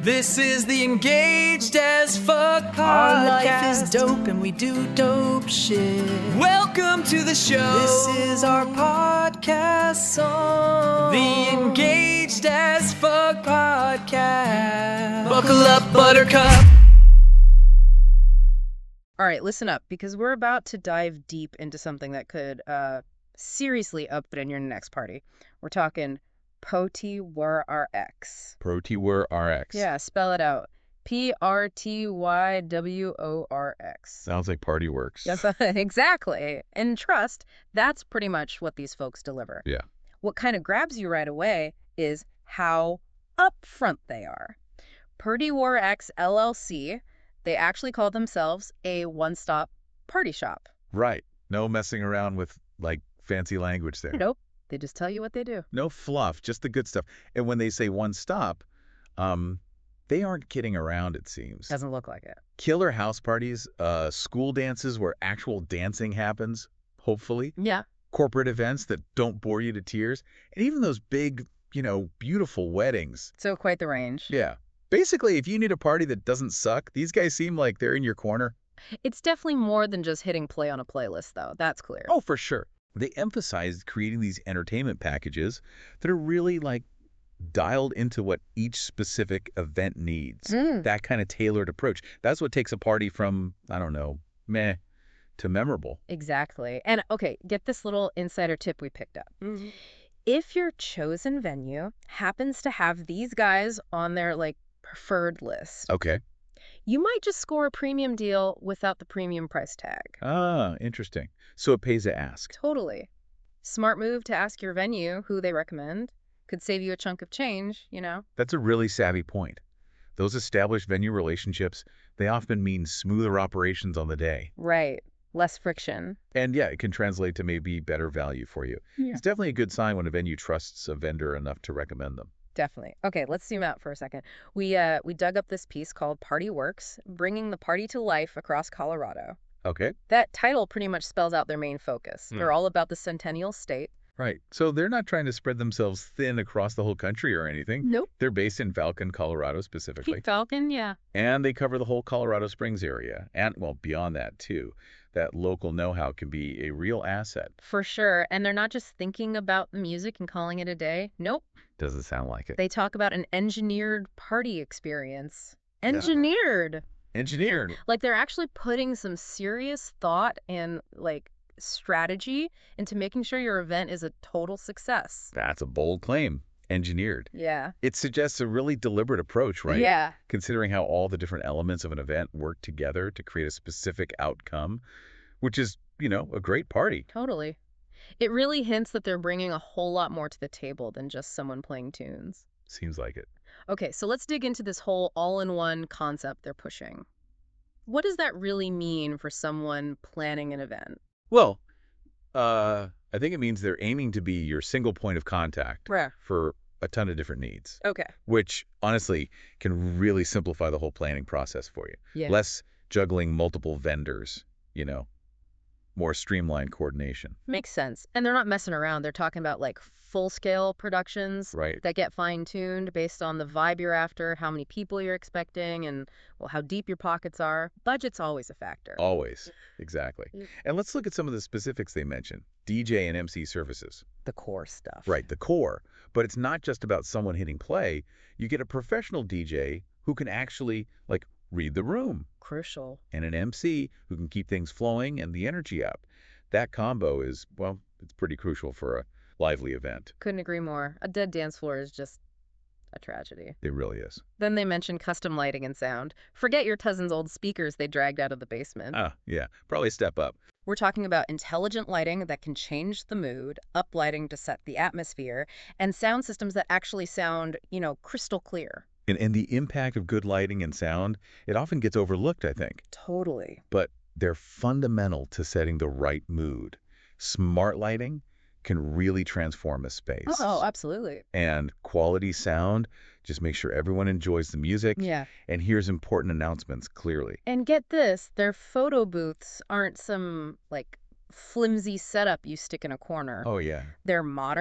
This is the Engaged as Fuck podcast. Our life is dope and we do dope shit. Welcome to the show. This is our podcast song. The Engaged as Fuck podcast. Buckle up, buttercup. All right, listen up, because we're about to dive deep into something that could seriously upend your next party. We're talking ProTyWrX. ProTyWrX. Yeah, spell it out. PRTYWORX. Sounds like Party Works. Yes, exactly. And trust, that's pretty much what these folks deliver. Yeah. What kind of grabs you right away is how upfront they are. ProTyWrX LLC, they actually call themselves a one-stop party shop. Right. No messing around with, like, fancy language there. Nope. They just tell you what they do. No fluff, just the good stuff. And when they say one stop, they aren't kidding around, it seems. Doesn't look like it. Killer house parties, school dances where actual dancing happens, hopefully. Yeah. Corporate events that don't bore you to tears. And even those big, beautiful weddings. So quite the range. Yeah. Basically, if you need a party that doesn't suck, these guys seem like they're in your corner. It's definitely more than just hitting play on a playlist, though. That's clear. Oh, for sure. They emphasize creating these entertainment packages that are really, like, dialed into what each specific event needs. That kind of tailored approach. That's what takes a party from, I don't know, meh to memorable. Exactly. And, okay, get this little insider tip we picked up. Mm-hmm. If your chosen venue happens to have these guys on their, preferred list, Okay. you might just score a premium deal without the premium price tag. Ah, interesting. So it pays to ask. Totally. Smart move to ask your venue who they recommend. Could save you a chunk of change, That's a really savvy point. Those established venue relationships, they often mean smoother operations on the day. Right. Less friction. And yeah, it can translate to maybe better value for you. Yeah. It's definitely a good sign when a venue trusts a vendor enough to recommend them. Definitely. Okay, let's zoom out for a second. We dug up this piece called Party Works, bringing the party to life across Colorado. Okay. That title pretty much spells out their main focus. They're all about the Centennial State. Right. So they're not trying to spread themselves thin across the whole country or anything. Nope. They're based in Falcon, Colorado specifically. Falcon, yeah. And they cover the whole Colorado Springs area. And, well, beyond that, too. That local know-how can be a real asset. For sure. And they're not just thinking about the music and calling it a day. Nope. Doesn't sound like it. They talk about an engineered party experience. Engineered. Engineered. Like they're actually putting some serious thought and strategy into making sure your event is a total success. That's a bold claim. Engineered. Yeah. It suggests a really deliberate approach, right? Yeah. Considering how all the different elements of an event work together to create a specific outcome, which is, a great party. Totally. It really hints that they're bringing a whole lot more to the table than just someone playing tunes. Seems like it. Okay, so let's dig into this whole all-in-one concept they're pushing. What does that really mean for someone planning an event? Well, I think it means they're aiming to be your single point of contact for a ton of different needs. Okay. Which, honestly, can really simplify the whole planning process for you. Yeah. Less juggling multiple vendors, more streamlined coordination. Makes sense. And they're not messing around. They're talking about full-scale productions Right. that get fine-tuned based on the vibe you're after, how many people you're expecting, and, how deep your pockets are. Budget's always a factor. Always. Exactly. Yeah. And let's look at some of the specifics they mentioned. DJ and MC services. The core stuff. Right, the core. But it's not just about someone hitting play. You get a professional DJ who can actually, read the room. Crucial. And an MC who can keep things flowing and the energy up. That combo is, it's pretty crucial for a lively event. Couldn't agree more. A dead dance floor is just a tragedy. It really is. Then they mentioned custom lighting and sound. Forget your cousin's old speakers they dragged out of the basement. Ah, yeah, probably a step up. We're talking about intelligent lighting that can change the mood, up lighting to set the atmosphere, and sound systems that actually sound, crystal clear. And the impact of good lighting and sound, it often gets overlooked, I think. Totally. But they're fundamental to setting the right mood. Smart lighting can really transform a space. Oh, absolutely. And quality sound just make sure everyone enjoys the music Yeah. and hears important announcements clearly. And get this, their photo booths aren't some, flimsy setup you stick in a corner. Oh, yeah. They're modern,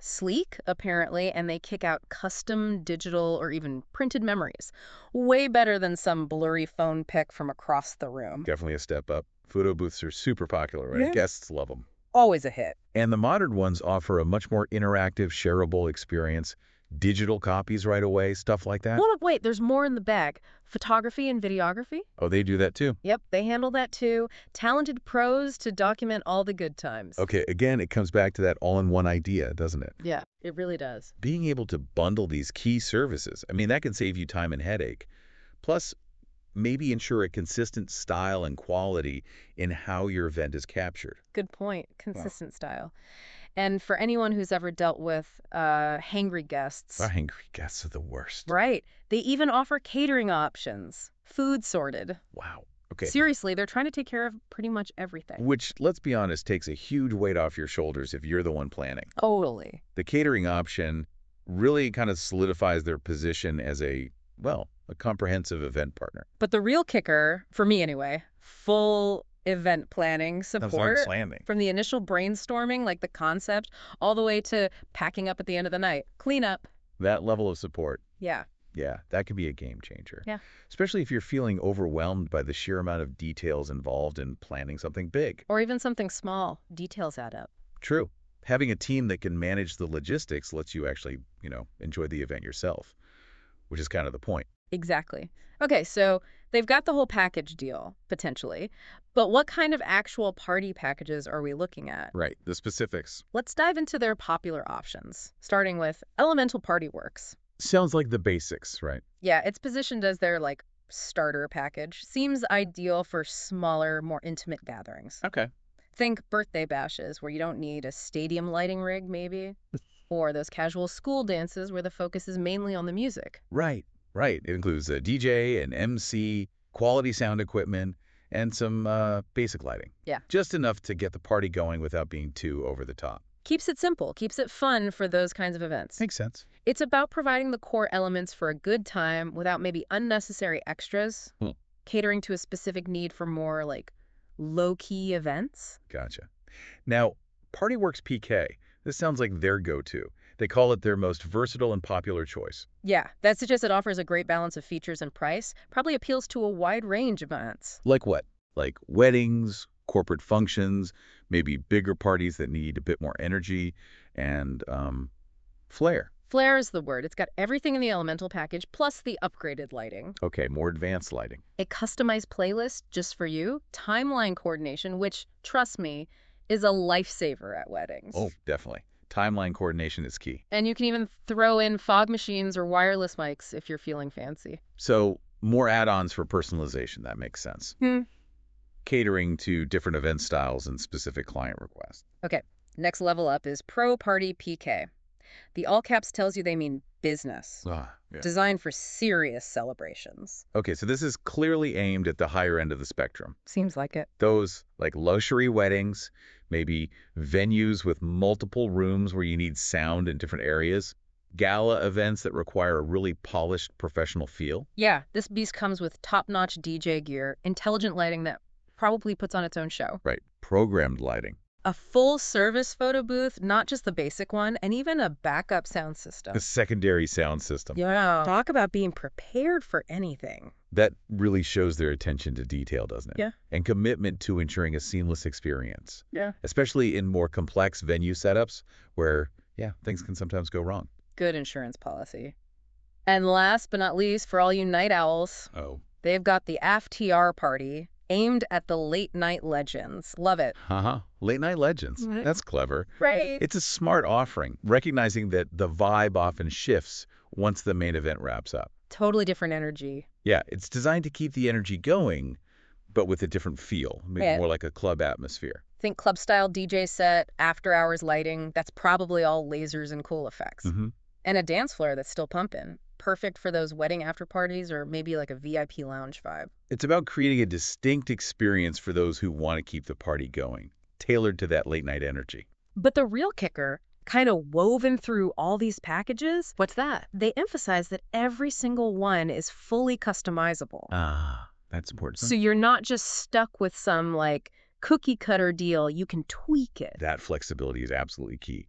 sleek, apparently, and they kick out custom digital or even printed memories. Way better than some blurry phone pic from across the room. Definitely a step up. Photo booths are super popular, right? Yeah. Guests love them. Always a hit. And the modern ones offer a much more interactive, shareable experience. Digital copies right away, stuff like that. Well, wait, there's more in the bag. Photography and videography? Oh, they do that too? Yep, they handle that too. Talented pros to document all the good times. Okay, again, it comes back to that all-in-one idea, doesn't it? Yeah, it really does. Being able to bundle these key services, I mean, that can save you time and headache. Plus, maybe ensure a consistent style and quality in how your event is captured. Good point. Consistent style. And for anyone who's ever dealt with hangry guests, Our hangry guests are the worst. right, they even offer catering options, food sorted. Wow. Okay. Seriously, they're trying to take care of pretty much everything. Which, let's be honest, takes a huge weight off your shoulders if you're the one planning. Totally. The catering option really kind of solidifies their position as a comprehensive event partner. But the real kicker, for me anyway, full event planning support. Slamming. From the initial brainstorming, like the concept, all the way to packing up at the end of the night. Cleanup. That level of support, Yeah. yeah, that could be a game changer. Yeah. Especially if you're feeling overwhelmed by the sheer amount of details involved in planning something big. Or even something small. Details add up. True. Having a team that can manage the logistics lets you actually, enjoy the event yourself, which is kind of the point. Exactly. Okay, so they've got the whole package deal, potentially. But what kind of actual party packages are we looking at? Right. The specifics. Let's dive into their popular options, starting with Elemental Party Works. Sounds like the basics, right? Yeah, it's positioned as their, starter package. Seems ideal for smaller, more intimate gatherings. Okay. Think birthday bashes, where you don't need a stadium lighting rig, maybe. Or those casual school dances where the focus is mainly on the music. Right. Right. It includes a DJ, an MC, quality sound equipment, and some basic lighting. Yeah. Just enough to get the party going without being too over the top. Keeps it simple, keeps it fun for those kinds of events. Makes sense. It's about providing the core elements for a good time without maybe unnecessary extras, catering to a specific need for more, low-key events. Gotcha. Now, PartyWorks PK, this sounds like their go-to. They call it their most versatile and popular choice. Yeah, that suggests it offers a great balance of features and price, probably appeals to a wide range of events. Like what? Like weddings, corporate functions, maybe bigger parties that need a bit more energy, and flair. Flair is the word. It's got everything in the Elemental package, plus the upgraded lighting. Okay, more advanced lighting. A customized playlist just for you, timeline coordination, which, trust me, is a lifesaver at weddings. Oh, definitely. Timeline coordination is key. And you can even throw in fog machines or wireless mics if you're feeling fancy. So more add-ons for personalization. That makes sense. Catering to different event styles and specific client requests. Okay, next level up is Pro Party PK. The all caps tells you they mean business. Yeah. Designed for serious celebrations. Okay, so this is clearly aimed at the higher end of the spectrum. Seems like it. Those like luxury weddings, maybe venues with multiple rooms where you need sound in different areas, gala events that require a really polished professional feel. Yeah, this beast comes with top-notch DJ gear, intelligent lighting that probably puts on its own show. Right, programmed lighting. A full-service photo booth, not just the basic one, and even a backup sound system. A secondary sound system. Yeah. Talk about being prepared for anything. That really shows their attention to detail, doesn't it? Yeah. And commitment to ensuring a seamless experience. Yeah. Especially in more complex venue setups where, things can sometimes go wrong. Good insurance policy. And last but not least, for all you night owls, they've got the AFTR party, aimed at the late-night legends. Love it. Late night legends. That's clever. Right. It's a smart offering, recognizing that the vibe often shifts once the main event wraps up. Totally different energy. Yeah, it's designed to keep the energy going, but with a different feel, maybe more like a club atmosphere. Think club-style DJ set, after-hours lighting. That's probably all lasers and cool effects. And a dance floor that's still pumping. Perfect for those wedding after parties or maybe like a VIP lounge vibe. It's about creating a distinct experience for those who want to keep the party going, tailored to that late night energy. But the real kicker, kind of woven through all these packages, what's that? They emphasize that every single one is fully customizable. That's important. So you're not just stuck with some cookie cutter deal. You can tweak it. That flexibility is absolutely key.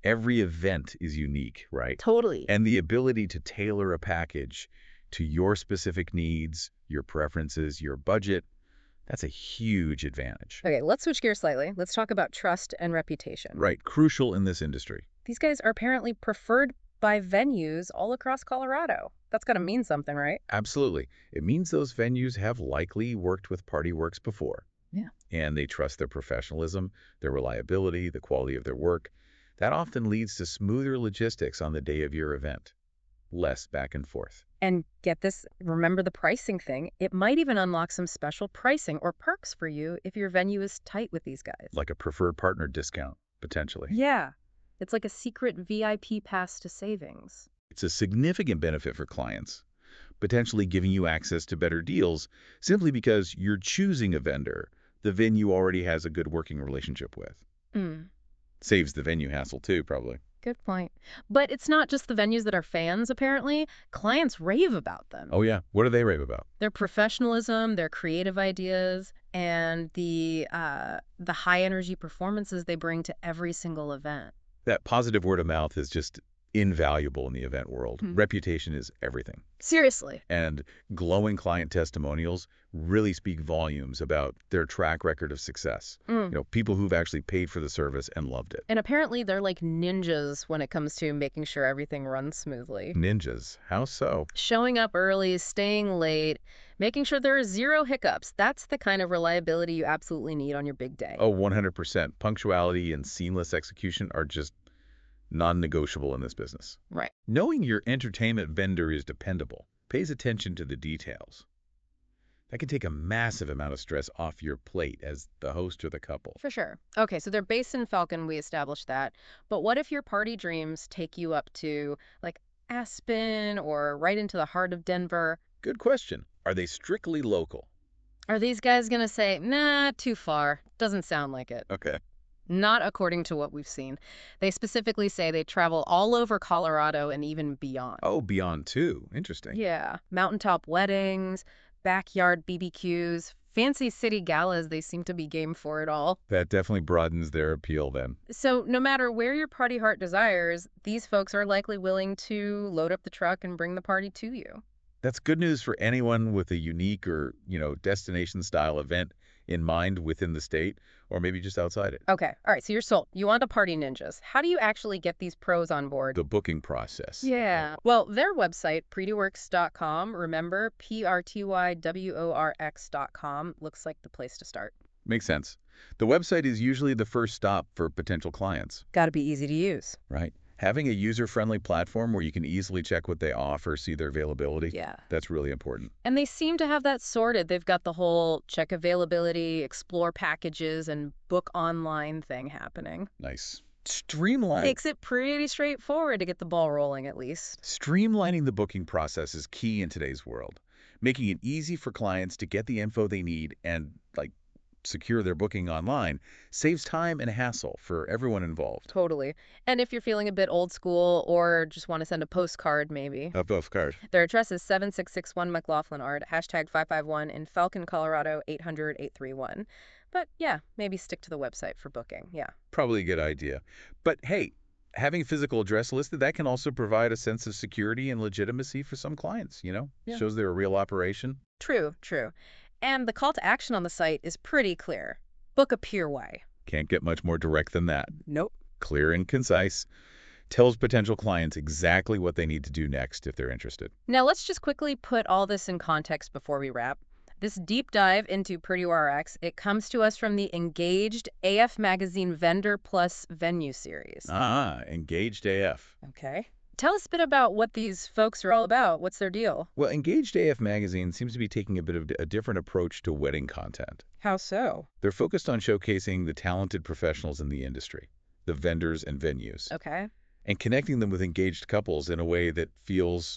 Every event is unique, right? Totally. And the ability to tailor a package to your specific needs, your preferences, your budget, that's a huge advantage. Okay, let's switch gears slightly. Let's talk about trust and reputation. Right, crucial in this industry. These guys are apparently preferred by venues all across Colorado. That's got to mean something, right? Absolutely. It means those venues have likely worked with PartyWorks before. Yeah. And they trust their professionalism, their reliability, the quality of their work. That often leads to smoother logistics on the day of your event. Less back and forth. And get this, remember the pricing thing. It might even unlock some special pricing or perks for you if your venue is tight with these guys. Like a preferred partner discount, potentially. Yeah. It's like a secret VIP pass to savings. It's a significant benefit for clients, potentially giving you access to better deals simply because you're choosing a vendor the venue already has a good working relationship with. Saves the venue hassle too, probably. Good point. But it's not just the venues that are fans, apparently. Clients rave about them. Oh, yeah. What do they rave about? Their professionalism, their creative ideas, and the high-energy performances they bring to every single event. That positive word of mouth is just invaluable in the event world. Reputation is everything. Seriously. And glowing client testimonials really speak volumes about their track record of success. You know, people who've actually paid for the service and loved it. And apparently they're like ninjas when it comes to making sure everything runs smoothly. Ninjas? How so? Showing up early, staying late, making sure there are zero hiccups. That's the kind of reliability you absolutely need on your big day. Oh, 100%. Punctuality and seamless execution are just non-negotiable in this business. Right. Knowing your entertainment vendor is dependable pays attention to the details. That can take a massive amount of stress off your plate as the host or the couple. For sure. Okay, so they're based in Falcon. We established that. But what if your party dreams take you up to, like, Aspen or right into the heart of Denver? Good question. Are they strictly local? Are these guys going to say, nah, too far? Doesn't sound like it. Okay. Not according to what we've seen. They specifically say they travel all over Colorado and even beyond. Oh, beyond too. Interesting. Yeah. Mountaintop weddings, backyard BBQs, fancy city galas. They seem to be game for it all. That definitely broadens their appeal then. So no matter where your party heart desires, these folks are likely willing to load up the truck and bring the party to you. That's good news for anyone with a unique or, destination style event in mind within the state or maybe just outside it. Okay. All right. So you're sold. You want to party ninjas. How do you actually get these pros on board? The booking process. Yeah. Well, their website, prettyworks.com, remember, PRTYWORX.com, looks like the place to start. Makes sense. The website is usually the first stop for potential clients. Got to be easy to use. Right. Having a user-friendly platform where you can easily check what they offer, see their availability, Yeah. that's really important. And they seem to have that sorted. They've got the whole check availability, explore packages, and book online thing happening. Nice. Streamline. Makes it pretty straightforward to get the ball rolling, at least. Streamlining the booking process is key in today's world. Making it easy for clients to get the info they need and, secure their booking online saves time and hassle for everyone involved. Totally. And if you're feeling a bit old school or just want to send a postcard, maybe. A postcard. Their address is 7661 McLaughlin Art, #551 in Falcon, Colorado, 800-831. But yeah, maybe stick to the website for booking. Yeah. Probably a good idea. But hey, having a physical address listed, that can also provide a sense of security and legitimacy for some clients, Yeah. Shows they're a real operation. True. And the call to action on the site is pretty clear. Book a Pier Y. Can't get much more direct than that. Nope. Clear and concise. Tells potential clients exactly what they need to do next if they're interested. Now let's just quickly put all this in context before we wrap. This deep dive into PrettyWorX, it comes to us from the Engaged AF Magazine Vendor Plus Venue series. Engaged AF. Okay. Tell us a bit about what these folks are all about. What's their deal? Well, Engaged AF Magazine seems to be taking a bit of a different approach to wedding content. How so? They're focused on showcasing the talented professionals in the industry, the vendors and venues, Okay. and connecting them with engaged couples in a way that feels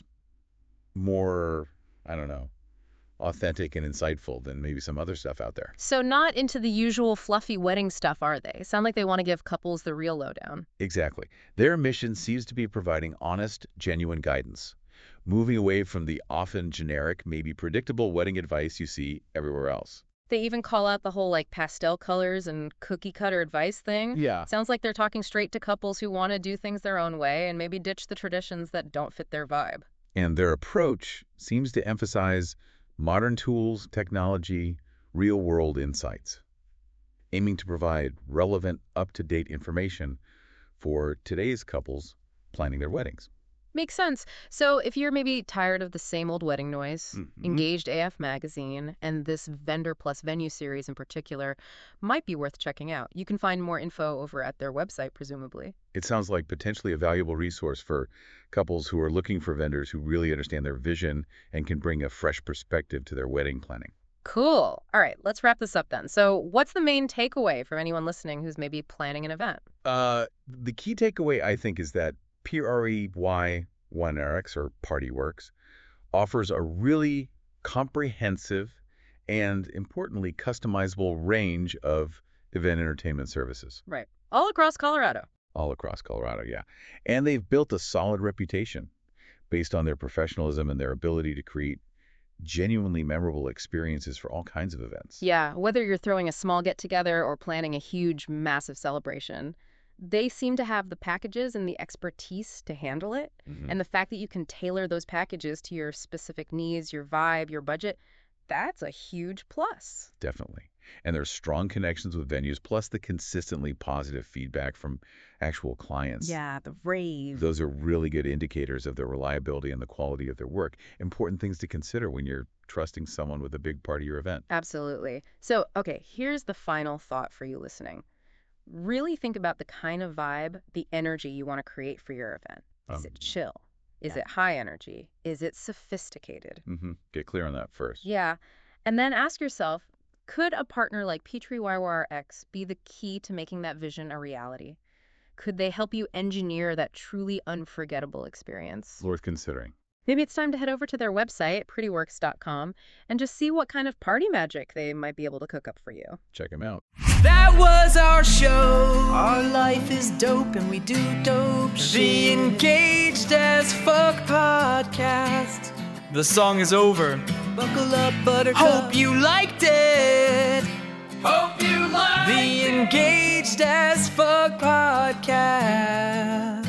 more, authentic and insightful than maybe some other stuff out there. So not into the usual fluffy wedding stuff, are they? Sound like they want to give couples the real lowdown. Exactly. Their mission seems to be providing honest, genuine guidance, moving away from the often generic, maybe predictable wedding advice you see everywhere else. They even call out the whole like pastel colors and cookie cutter advice thing. Yeah. Sounds like they're talking straight to couples who want to do things their own way and maybe ditch the traditions that don't fit their vibe. And their approach seems to emphasize modern tools, technology, real-world insights, aiming to provide relevant, up-to-date information for today's couples planning their weddings. Makes sense. So if you're maybe tired of the same old wedding noise, Engaged AF Magazine, and this Vendor Plus Venue series in particular might be worth checking out. You can find more info over at their website, presumably. It sounds like potentially a valuable resource for couples who are looking for vendors who really understand their vision and can bring a fresh perspective to their wedding planning. Cool. All right, let's wrap this up then. So what's the main takeaway from anyone listening who's maybe planning an event? The key takeaway, I think, is that PREY1RX, or PartyWorks, offers a really comprehensive and, importantly, customizable range of event entertainment services. Right. All across Colorado. All across Colorado, yeah. And they've built a solid reputation based on their professionalism and their ability to create genuinely memorable experiences for all kinds of events. Yeah, whether you're throwing a small get-together or planning a huge, massive celebration, they seem to have the packages and the expertise to handle it. And the fact that you can tailor those packages to your specific needs, your vibe, your budget, that's a huge plus. Definitely. And there's strong connections with venues, plus the consistently positive feedback from actual clients. Yeah, the rave. Those are really good indicators of the reliability and the quality of their work. Important things to consider when you're trusting someone with a big part of your event. Absolutely. So, okay, here's the final thought for you listening. Really think about the kind of vibe, the energy you want to create for your event. Is it chill? Is it high energy? Is it sophisticated? Get clear on that first. Yeah. And then ask yourself, could a partner like PREY1RX be the key to making that vision a reality? Could they help you engineer that truly unforgettable experience? Worth considering. Maybe it's time to head over to their website, prettyworks.com, and just see what kind of party magic they might be able to cook up for you. Check them out. That was our show. Our life is dope and we do dope The shit. Engaged as Fuck podcast. The song is over. Buckle up, buttercup. Hope you liked it. Hope you liked The Engaged as Fuck podcast.